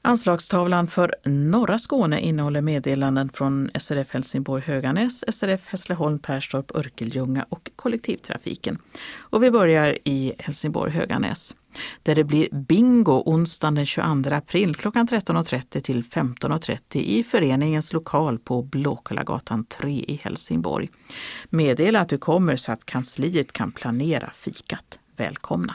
Anslagstavlan för norra Skåne innehåller meddelanden från SRF Helsingborg Höganäs, SRF Hässleholm Perstorp Örkelljunga och kollektivtrafiken. Och vi börjar i Helsingborg Höganäs, där det blir bingo onsdagen den 22 april klockan 13.30 till 15.30 i föreningens lokal på Blåkullagatan 3 i Helsingborg. Meddela att du kommer så att kansliet kan planera fikat. Välkomna!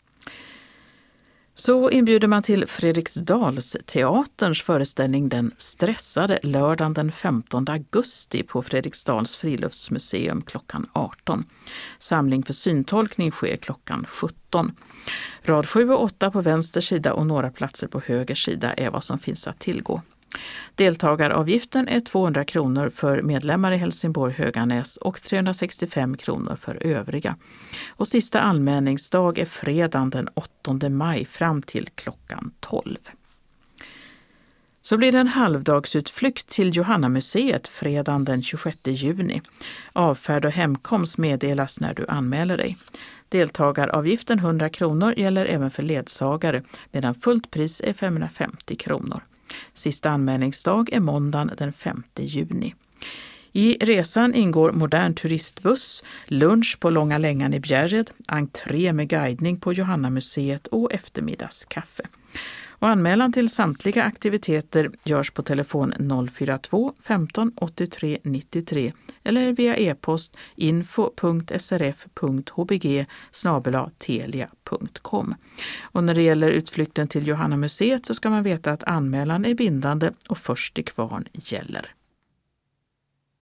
Så inbjuder man till Fredriksdals teaterns föreställning Den stressade lördagen den 15 augusti på Fredriksdals friluftsmuseum klockan 18. Samling för syntolkning sker klockan 17. Rad 7 och 8 på vänster sida och några platser på höger sida är vad som finns att tillgå. Deltagaravgiften är 200 kronor för medlemmar i Helsingborg Höganäs och 365 kronor för övriga. Och sista anmälningsdag är fredagen den 8 maj fram till klockan 12. Så blir det en halvdagsutflykt till Johannamuseet fredagen den 26 juni. Avfärd och hemkomst meddelas när du anmäler dig. Deltagaravgiften 100 kronor gäller även för ledsagare medan fullt pris är 550 kronor. Sista anmälningsdag är måndagen den 5 juni. I resan ingår modern turistbuss, lunch på Långa Längan i Bjärred, entré med guidning på Johannamuseet och eftermiddagskaffe. Och anmälan till samtliga aktiviteter görs på telefon 042 15 83 93 eller via e-post info.srf.hbg@telia.com. Och när det gäller utflykten till Johannamuseet så ska man veta att anmälan är bindande och först till kvarn gäller.